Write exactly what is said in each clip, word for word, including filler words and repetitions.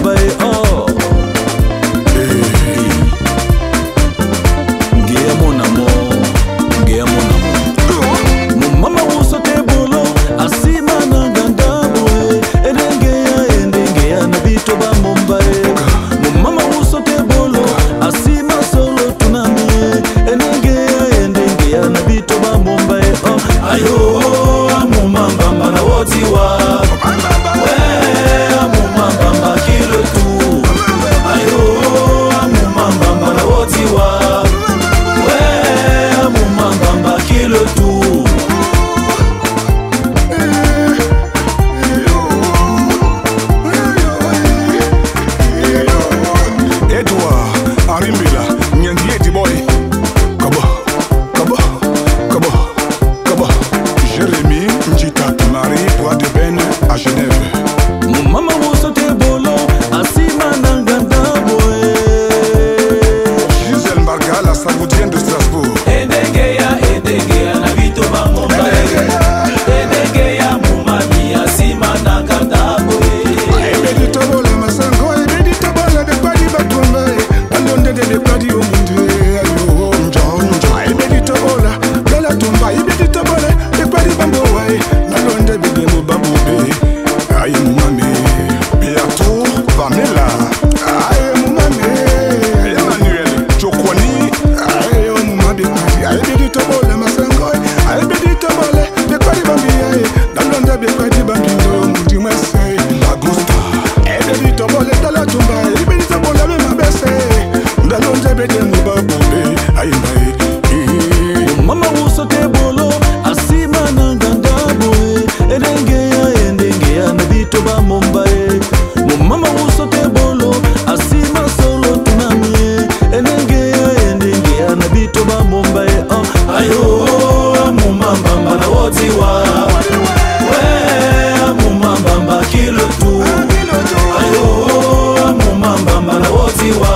bamomba e oh Ngea mon amour, ngea mon amour Mon mama usote bolo, asima na gandabo e Endengea, endengea na bito bamomba e Mon mama usote bolo, asima solo tunami e Endengea, endengea na bito bamomba e oh Ayo, amumamba na wotiwa à Genève. Mon maman vous sautez bolo, asima nangandabo Gisèle Marga, la saoudienne de Strasbourg. Endengea, endengea, na vito bamomba Endengea, mumami, asima nangandabo Ebedi tobola masango, ebedi tobola de kwadi batumba Alonde de kwadi omunde, ayo, njo, njo Ebedi tobola, dala tumba, ebedi tobola de kwadi bamboa Nalonde bebe mo babobe Aïe moumame, bientôt Pamela. Aïe moumame, Emmanuel Chokwani. Aïe moumame, aïe bidi tobole masangoy. Aïe bidi tobole, bekwadi bambi aïe. Dalonda bekwadi bambi ndo muti mwese. Augusta, aïe bidi tobole dala tumba. Aïe bidi tobole me mabese. Dalonda bede mubabobe, aïe aïe. Mama usote bolo, asima nangandabo Endengea, endengea, na vito bamomba Mon mama usote bolo, asima solo tunami Endengea, endengea, na vito bamomba oh Ayo, amumamba na wotiwa We, amumamba kilo tu Ayo, amumamba na wotiwa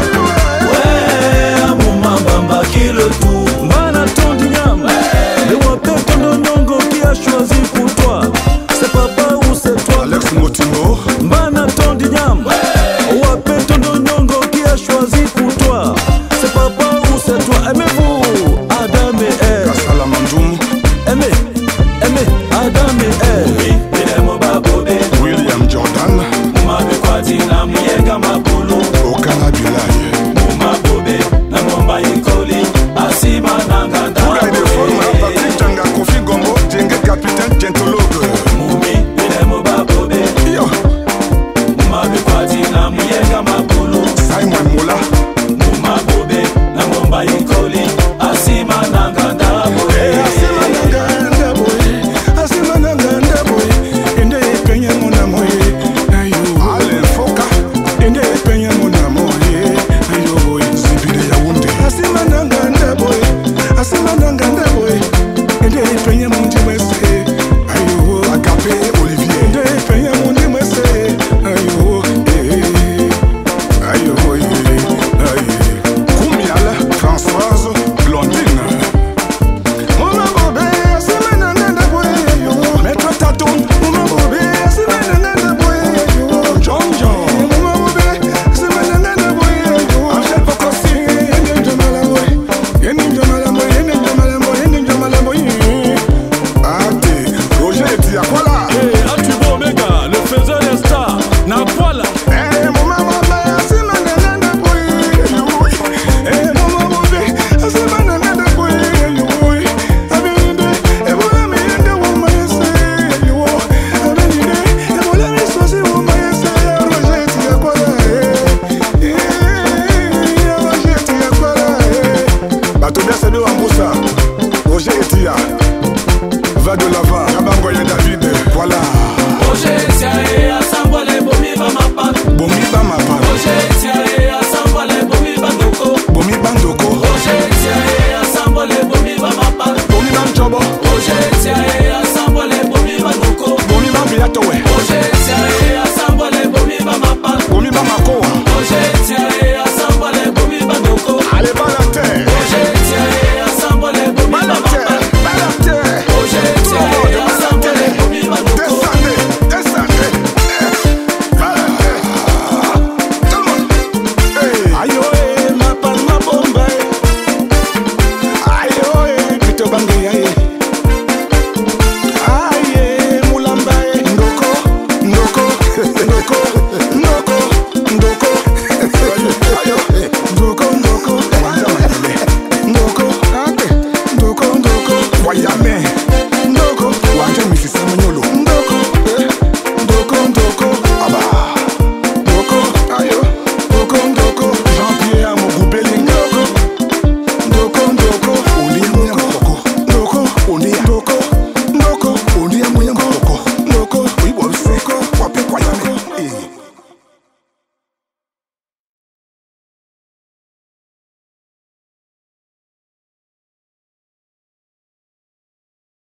We, amumamba kilo tu Mbana tondi nyama Le wape tondo nyongo qui a choisi pour toi C'est papa ou c'est toi Alex Motingo. Mbana tondi nyama Wape tondo nyongo qui a choisi pour toi C'est papa ou c'est toi Aimez-vous Adam et Ève Kassala Mandoum. Aimez, aimez Adam et Ève Oui, bidemo babobe William Jordan. Mabe kwa tina muyega mabulu Okana Bilay. Muma bobe na momba ikoli Asima nanganda Pour la déforme, Patrick Tanga, Kofi Gombo, Djengue capitaine, Gentologue. Mumi, bidemo babobe Yo, Mabe kwa tina muyega mabulu Simon Moula. Muma bobe na momba ikoli Asima nanganda Eh, Asima Nanganda boy, Asima Nanganda boy. Ende penye mon amour, ayo. Alain Foka, ende penye mon amour, ayo boy. Zibide Yaoundé. Asima Nanganda boy, Asima Nanganda boy. Ende penye mon dimese, ayo. Agapé Olivier. Ende penye mon dimese, ayo. Eh, ayo boy, ayo. Koumiala, Françoise, Blondine. Mama bobe, asima nanganda boy yo. Maître Tatoun, mama bobe, asima nanganda boy yo. John John, mama bobe, asima nanganda boy yo. Angel Pokosi, yende njomala boy, yende njomala boy, yende njomala boy, yende njomala boy. Ate, Roger Diakola. Hey, Atubo Omega, le faiseur des stars Nakwala Eh,